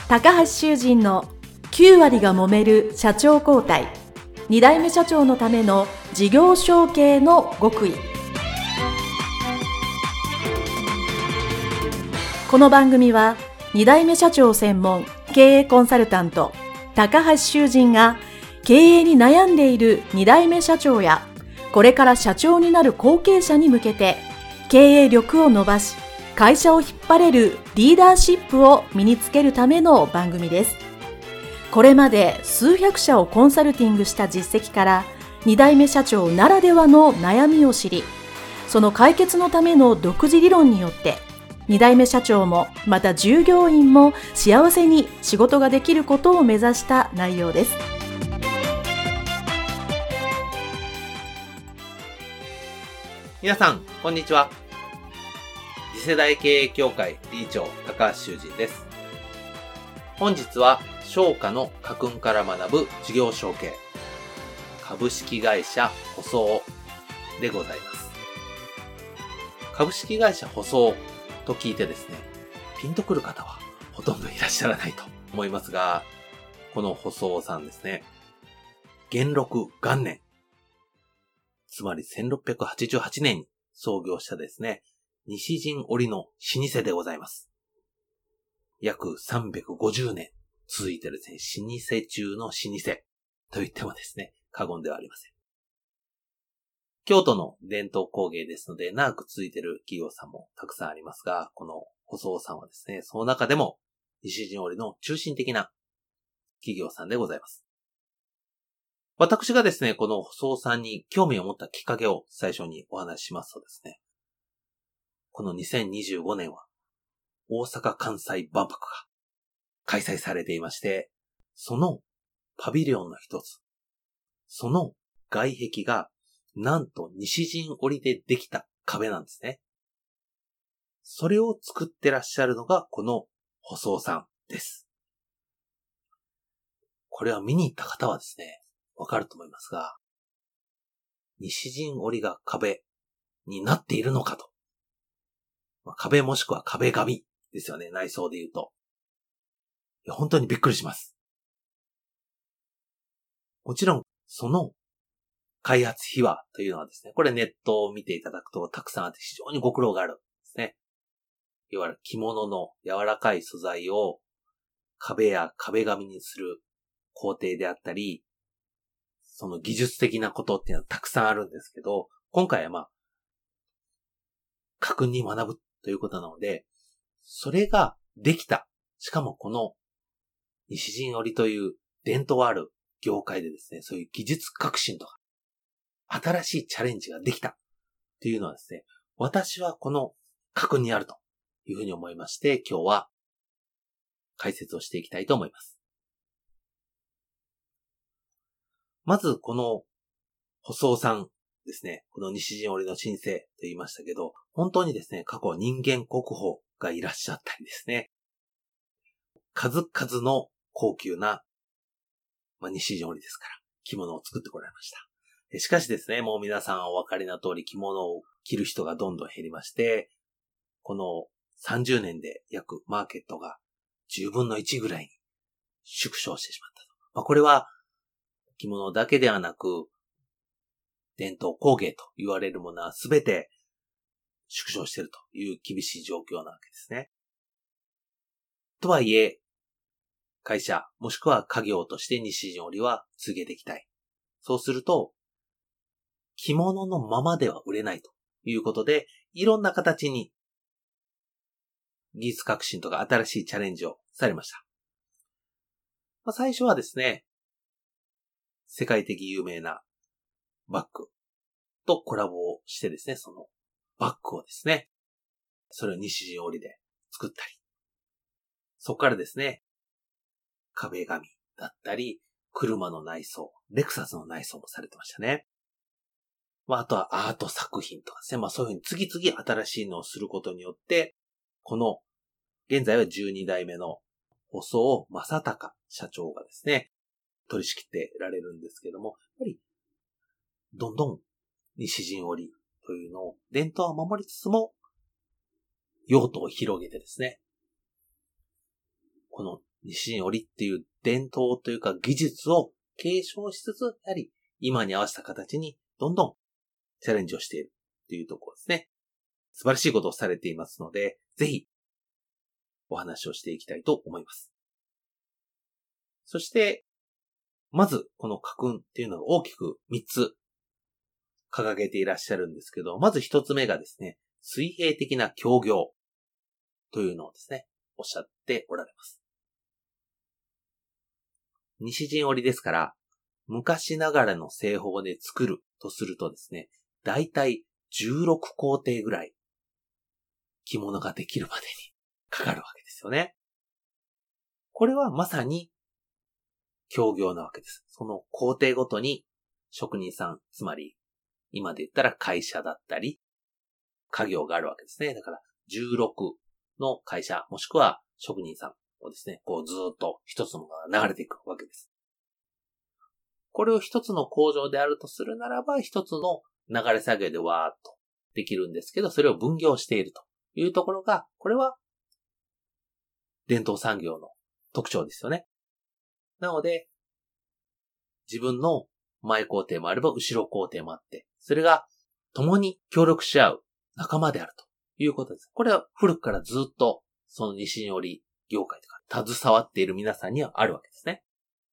高橋修人の9割が揉める社長交代、2代目社長のための事業承継の極意。この番組は2代目社長専門経営コンサルタント高橋修人が経営に悩んでいる2代目社長やこれから社長になる後継者に向けて経営力を伸ばし会社を引っ張れるリーダーシップを身につけるための番組です。これまで数百社をコンサルティングした実績から2代目社長ならではの悩みを知り、その解決のための独自理論によって2代目社長もまた従業員も幸せに仕事ができることを目指した内容です。 皆さんこんにちは。次世代経営協会理事長高橋修人です。本日は商家の家訓から学ぶ事業承継、株式会社舗装でございます。株式会社舗装と聞いてですね、ピンとくる方はほとんどいらっしゃらないと思いますが、この舗装さんですね、元禄元年、つまり1688年に創業したですね、西陣織の老舗でございます。約350年続いてですね、老舗中の老舗と言ってもですね、過言ではありません。京都の伝統工芸ですので、長く続いている企業さんもたくさんありますが、この舗装さんはですね、その中でも西陣織の中心的な企業さんでございます。私がですね、この舗装さんに興味を持ったきっかけを最初にお話ししますとですね、この2025年は大阪・関西万博が開催されていまして、そのパビリオンの一つ、その外壁がなんと西陣織でできた壁なんですね。それを作ってらっしゃるのがこの舗装さんです。これは見に行った方はですね、わかると思いますが、西陣織が壁になっているのかと。壁もしくは壁紙ですよね、内装で言うと。本当にびっくりします。もちろん、その開発秘話というのはですね、これネットを見ていただくとたくさんあって非常にご苦労があるんですね。いわゆる着物の柔らかい素材を壁や壁紙にする工程であったり、その技術的なことっていうのはたくさんあるんですけど、今回は家訓に学ぶということなので、それができた。しかもこの西陣織という伝統ある業界でですね、そういう技術革新とか、新しいチャレンジができたっていうのはですね、私はこの家訓にあるというふうに思いまして、今日は解説をしていきたいと思います。まずこの舗装さんですね、この西陣織の新生と言いましたけど、本当にですね、過去人間国宝がいらっしゃったりですね、数々の高級な、西陣織ですから、着物を作ってこられました。しかしですね、もう皆さんお分かりな通り着物を着る人がどんどん減りまして、この30年で約マーケットが10分の1ぐらいに縮小してしまったと。これは着物だけではなく、伝統工芸と言われるものはすべて縮小しているという厳しい状況なわけですね。とはいえ、会社もしくは家業として西陣織は続けていきたい。そうすると、着物のままでは売れないということで、いろんな形に技術革新とか新しいチャレンジをされました。最初はですね、世界的有名なバッグとコラボをしてですね、そのバッグをですね、それを西陣織で作ったり、そこからですね、壁紙だったり、車の内装、レクサスの内装もされてましたね。あとはアート作品とかですね、そういうふうに次々新しいのをすることによって、この、現在は12代目の舗装正隆社長がですね、取り仕切ってられるんですけども、やっぱり、どんどん西陣織というのを伝統は守りつつも、用途を広げてですね、この西陣織っていう伝統というか技術を継承しつつ、やはり今に合わせた形にどんどんチャレンジをしているというところですね。素晴らしいことをされていますので、ぜひお話をしていきたいと思います。そして、まずこの家訓っていうのが大きく3つ掲げていらっしゃるんですけど、まず1つ目がですね、水平的な協業というのをですね、おっしゃっておられます。西陣織ですから、昔ながらの製法で作るとするとですね、だいたい16工程ぐらい着物ができるまでにかかるわけですよね。これはまさに協業なわけです。その工程ごとに職人さん、つまり今で言ったら会社だったり、家業があるわけですね。だから16の会社、もしくは職人さんをですね、こうずーっと一つのものが流れていくわけです。これを一つの工場であるとするならば、一つの流れ作業でわーっとできるんですけど、それを分業しているというところが、これは伝統産業の特徴ですよね。なので、自分の前工程もあれば後ろ工程もあって、それが共に協力し合う仲間であるということです。これは古くからずっとその西陣織業界とか携わっている皆さんにはあるわけですね。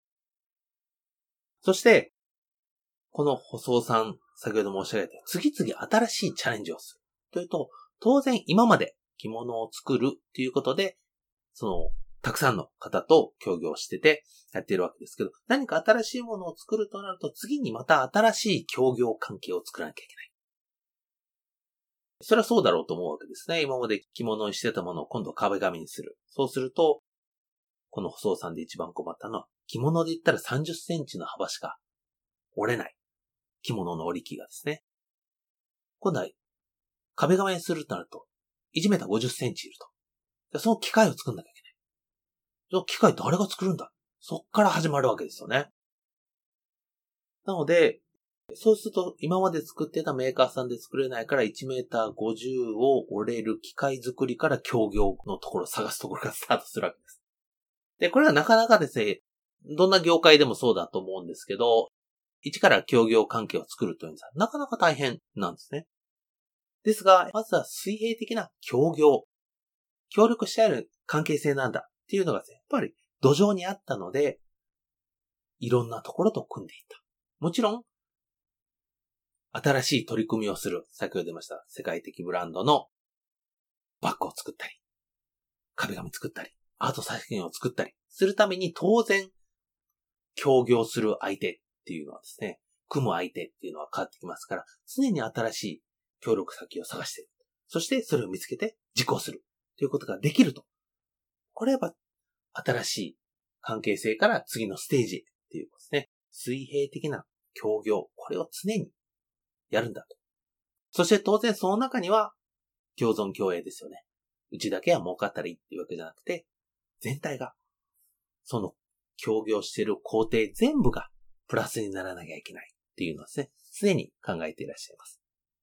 そして、この細尾さん、先ほど申し上げた次々新しいチャレンジをするというと、当然今まで着物を作るということで、たくさんの方と協業しててやっているわけですけど、何か新しいものを作るとなると、次にまた新しい協業関係を作らなきゃいけない。それはそうだろうと思うわけですね。今まで着物にしてたものを今度壁紙にする。そうすると、この細尾さんで一番困ったのは、着物で言ったら30センチの幅しか折れない。着物の織り機がですね。今度は壁紙にするとなると、1メーター50センチいると。その機械を作んなきゃいけない。じゃあ機械誰が作るんだ？そっから始まるわけですよね。なので、そうすると今まで作ってたメーカーさんで作れないから1メーター50を折れる機械作りから協業のところを探すところからスタートするわけです。で、これはなかなかですね、どんな業界でもそうだと思うんですけど、一から協業関係を作るというのはなかなか大変なんですね。ですが、まずは水平的な協業、協力し合える関係性なんだっていうのがですね、やっぱり土壌にあったので、いろんなところと組んでいった。もちろん、新しい取り組みをする、先ほど出ました世界的ブランドのバッグを作ったり、壁紙作ったり、アート作品を作ったりするために当然、協業する相手っていうのはですね、組む相手っていうのは変わってきますから、常に新しい協力先を探している。そしてそれを見つけて実行するということができると。これはやっぱ新しい関係性から次のステージっていうことですね。水平的な協業、これを常にやるんだと。そして当然その中には共存共栄ですよね。うちだけは儲かったらいいっていうわけじゃなくて、全体がその協業している工程全部がプラスにならなきゃいけないっていうのはですね、常に考えていらっしゃいます。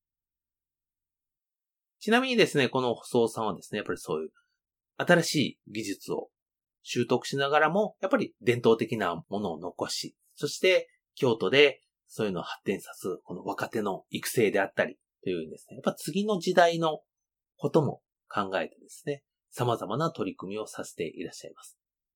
ちなみにですね、この細尾さんはですね、やっぱりそういう新しい技術を習得しながらも、やっぱり伝統的なものを残し、そして京都でそういうのを発展させる、この若手の育成であったりというですね、やっぱ次の時代のことも考えてですね、様々な取り組みをさせていらっしゃいます。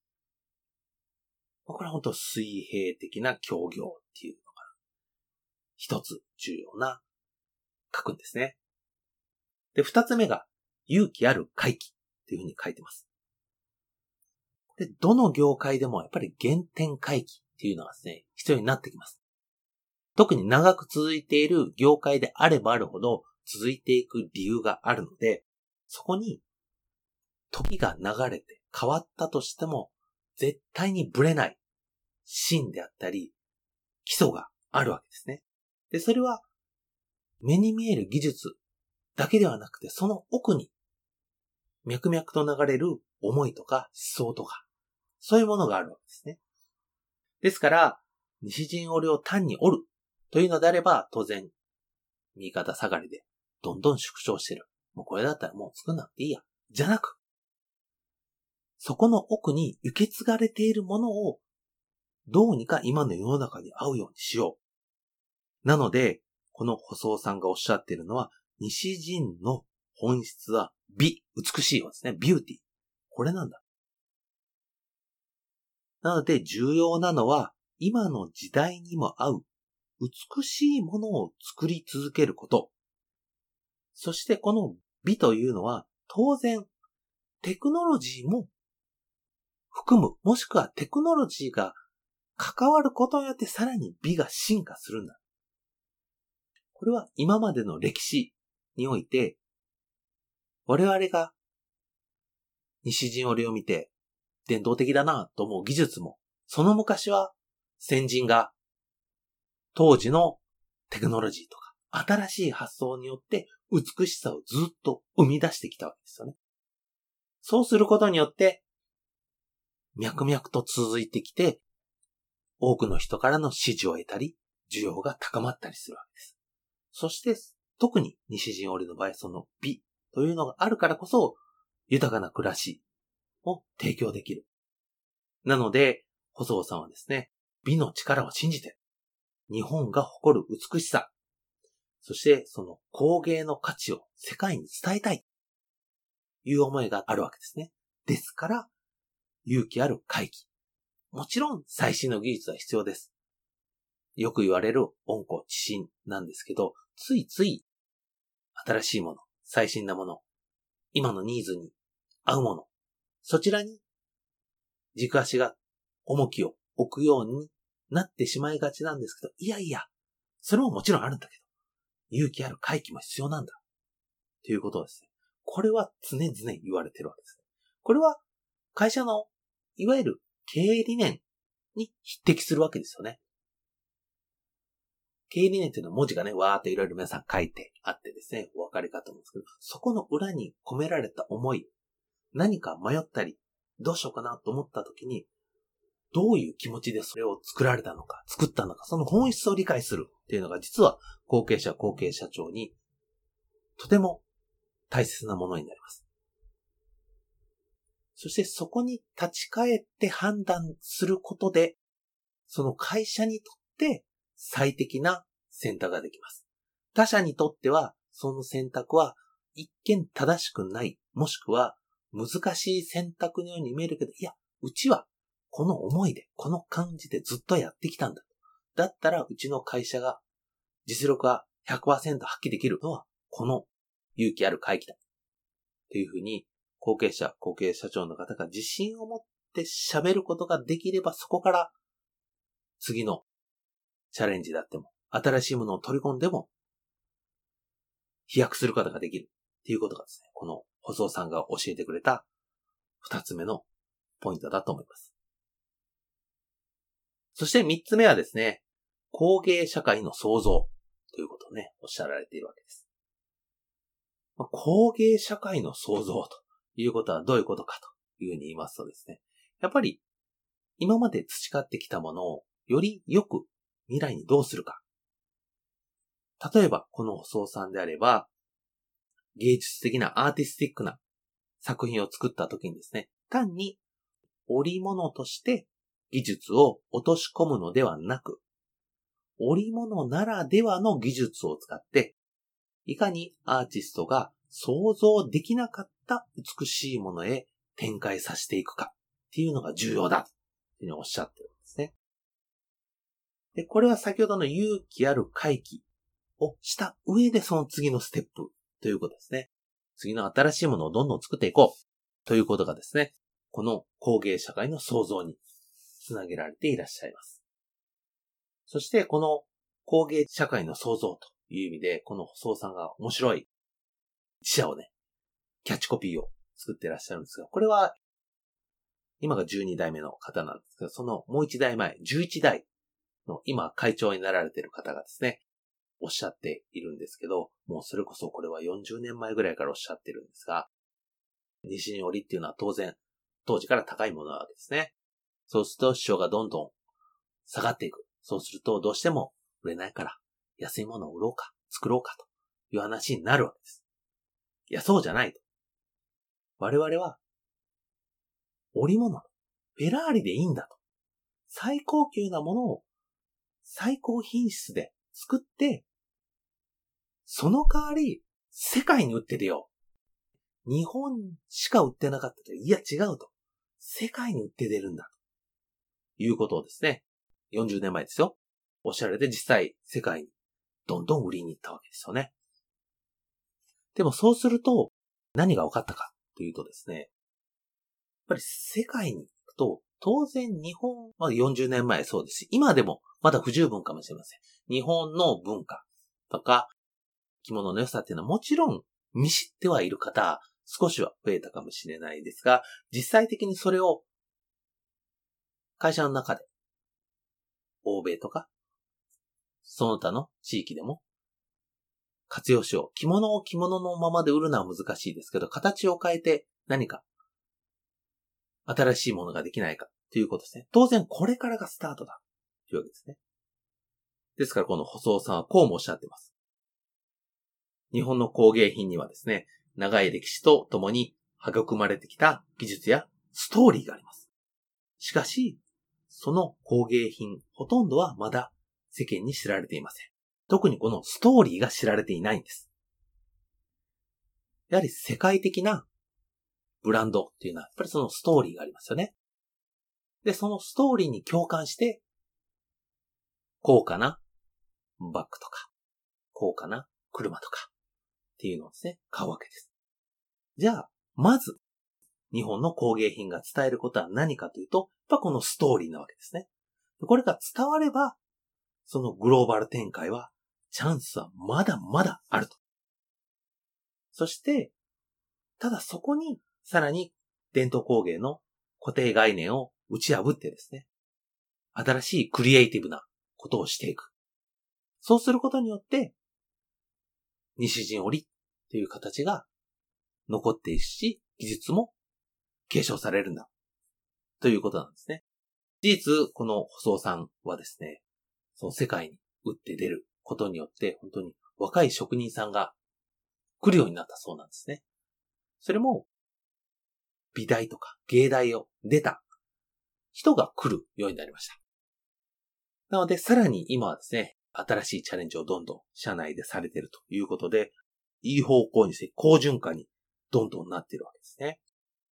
これは本当水平的な協業っていうのが一つ重要な書くんですね。で、二つ目が勇気ある回帰っていうふうに書いてます。で、どの業界でもやっぱり原点回帰っていうのがですね、必要になってきます。特に長く続いている業界であればあるほど続いていく理由があるので、そこに時が流れて変わったとしても絶対にブレない芯であったり基礎があるわけですね。で、それは目に見える技術だけではなくて、その奥に脈々と流れる思いとか思想とか、そういうものがあるわけですね。ですから、西陣織を単に織るというのであれば、当然、右肩下がりでどんどん縮小してる。もうこれだったらもう作んなくていいや。じゃなく、 そこの奥に受け継がれているものをどうにか今の世の中に合うようにしよう。なので、この細尾さんがおっしゃっているのは、西陣の本質は美、美しいわですね。ビューティー。これなんだ。なので重要なのは、今の時代にも合う美しいものを作り続けること。そしてこの美というのは、当然テクノロジーも含む、もしくはテクノロジーが関わることによってさらに美が進化するんだ。これは今までの歴史において、我々が西陣織を見て伝統的だなと思う技術も、その昔は先人が当時のテクノロジーとか新しい発想によって美しさをずっと生み出してきたわけですよね。そうすることによって脈々と続いてきて、多くの人からの支持を得たり、需要が高まったりするわけです。そして特に西陣織の場合、その美というのがあるからこそ豊かな暮らしを提供できる。なので、細尾さんはですね、美の力を信じて、日本が誇る美しさ、そしてその工芸の価値を世界に伝えたいという思いがあるわけですね。ですから、勇気ある回帰。もちろん最新の技術は必要です。よく言われる温故知新なんですけど、ついつい新しいもの、最新なもの、今のニーズに合うもの、そちらに軸足が重きを置くようになってしまいがちなんですけど、いやいや、それももちろんあるんだけど、勇気ある回帰も必要なんだ。ということですね。これは常々言われてるわけです。これは会社のいわゆる経営理念に匹敵するわけですよね。経営理念っていうのは文字がね、わーっといろいろ皆さん書いてあってですね、お分かりかと思うんですけど、そこの裏に込められた思い、何か迷ったり、どうしようかなと思った時に、どういう気持ちでそれを作られたのか、作ったのか、その本質を理解するっていうのが実は後継者長にとても大切なものになります。そしてそこに立ち返って判断することで、その会社にとって最適な選択ができます。他社にとっては、その選択は一見正しくない、もしくは難しい選択のように見えるけど、いや、うちはこの思いで、この感じでずっとやってきたんだ。だったら、うちの会社が実力が 100% 発揮できるのは、この勇気ある回帰だ。というふうに、後継社長の方が自信を持って喋ることができれば、そこから次のチャレンジだっても、新しいものを取り込んでも、飛躍することができる。っていうことがですね、この細尾さんが教えてくれた二つ目のポイントだと思います。そして三つ目はですね、工芸社会の創造ということをね、おっしゃられているわけです。工芸社会の創造ということはどういうことかというふうに言いますとですね、やっぱり今まで培ってきたものをよりよく未来にどうするか。例えば、この細尾さんであれば、芸術的なアーティスティックな作品を作った時にですね、単に織物として技術を落とし込むのではなく、織物ならではの技術を使って、いかにアーティストが想像できなかった美しいものへ展開させていくかっていうのが重要だというふうにおっしゃってるんですね。で、これは先ほどの勇気ある回帰をした上でその次のステップということですね。次の新しいものをどんどん作っていこうということがですね、この工芸社会の創造につなげられていらっしゃいます。そしてこの工芸社会の創造という意味で、この細尾さんが面白い自社をね、キャッチコピーを作っていらっしゃるんですが、これは今が12代目の方なんですけど、そのもう1代前、11代の今会長になられている方がですね、おっしゃっているんですけど、もうそれこそこれは40年前ぐらいからおっしゃってるんですが、西陣織っていうのは当然、当時から高いものなわけですね。そうすると市場がどんどん下がっていく。そうするとどうしても売れないから安いものを売ろうか、作ろうかという話になるわけです。いや、そうじゃないと。我々は織物、フェラーリでいいんだと。最高級なものを最高品質で作って、その代わり世界に売って出よう。日本しか売ってなかったと。いや違うと。世界に売って出るんだということをですね、40年前ですよ。おっしゃられて実際世界にどんどん売りに行ったわけですよね。でもそうすると何が分かったかというとですね、やっぱり世界に行くと当然日本は40年前そうですし、今でもまだ不十分かもしれません。日本の文化とか着物の良さっていうのはもちろん見知ってはいる方少しは増えたかもしれないですが、実際的にそれを会社の中で欧米とかその他の地域でも活用しよう。着物を着物のままで売るのは難しいですけど、形を変えて何か新しいものができないかということですね。当然これからがスタートだというわけですね。ですからこの細尾さんはこうもおっしゃっています。日本の工芸品にはですね、長い歴史とともに育まれてきた技術やストーリーがあります。しかし、その工芸品ほとんどはまだ世間に知られていません。特にこのストーリーが知られていないんです。やはり世界的なブランドっていうのはやっぱりそのストーリーがありますよね。で、そのストーリーに共感して高価なバッグとか高価な車とかっていうのをですね、買うわけです。じゃあ、まず日本の工芸品が伝えることは何かというと、やっぱこのストーリーなわけですね。これが伝われば、そのグローバル展開はチャンスはまだまだあると。そして、ただそこにさらに伝統工芸の固定概念を打ち破ってですね、新しいクリエイティブなことをしていく。そうすることによって、西陣織という形が残っていくし、技術も継承されるんだ。ということなんですね。事実、この細尾さんはですね、その世界に打って出ることによって、本当に若い職人さんが来るようになったそうなんですね。それも、美大とか芸大を出た人が来るようになりました。なので、さらに今はですね、新しいチャレンジをどんどん社内でされているということで、いい方向にですね、好循環にどんどんなっているわけですね。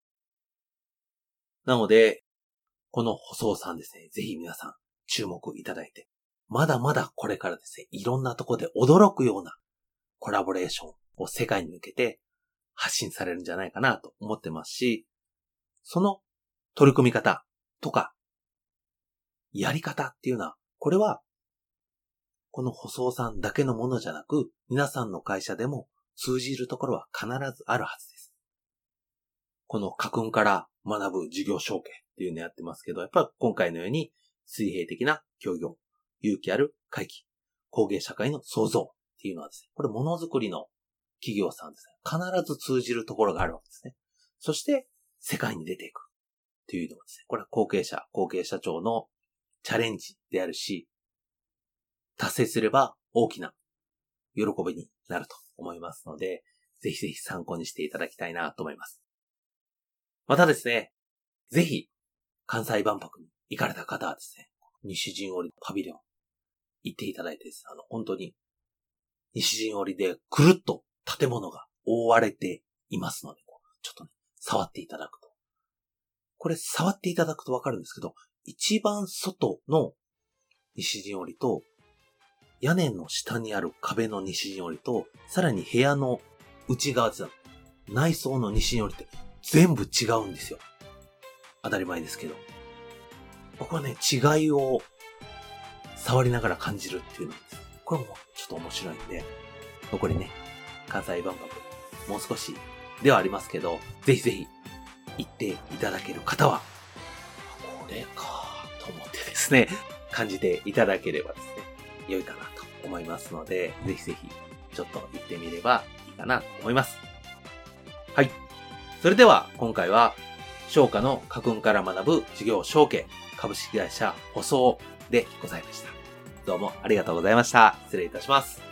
なので、この細尾さんですね、ぜひ皆さん注目いただいて、まだまだこれからですね、いろんなところで驚くようなコラボレーションを世界に向けて発信されるんじゃないかなと思ってますし、その取り組み方とか、やり方っていうのは、これは、この細尾さんだけのものじゃなく、皆さんの会社でも通じるところは必ずあるはずです。この家訓から学ぶ事業承継っていうのをやってますけど、やっぱり今回のように水平的な協業、勇気ある回帰、工芸社会の創造っていうのはですね、これものづくりの企業さんですね、必ず通じるところがあるわけですね。そして世界に出ていくっていうのはですね、これは後継者、後継社長のチャレンジであるし、達成すれば大きな喜びになると思いますので、ぜひぜひ参考にしていただきたいなと思います。またですね、ぜひ関西万博に行かれた方はですね、西陣織パビリオン行っていただいてです、本当に西陣織でくるっと建物が覆われていますので、ちょっとね、触っていただくと。これ触っていただくとわかるんですけど、一番外の西陣織と、屋根の下にある壁の西陣織と、さらに部屋の内側ですね、内装の西陣織って全部違うんですよ。当たり前ですけど。僕はね、違いを触りながら感じるっていうのです。これもちょっと面白いんで、残りね、関西万博、もう少しではありますけど、ぜひぜひ行っていただける方は、これかと思ってですね、感じていただければですね、良いかなと思いますので、ぜひぜひちょっと行ってみればいいかなと思います。はい。それでは今回は、商家の家訓から学ぶ事業承継株式会社細尾でございました。どうもありがとうございました。失礼いたします。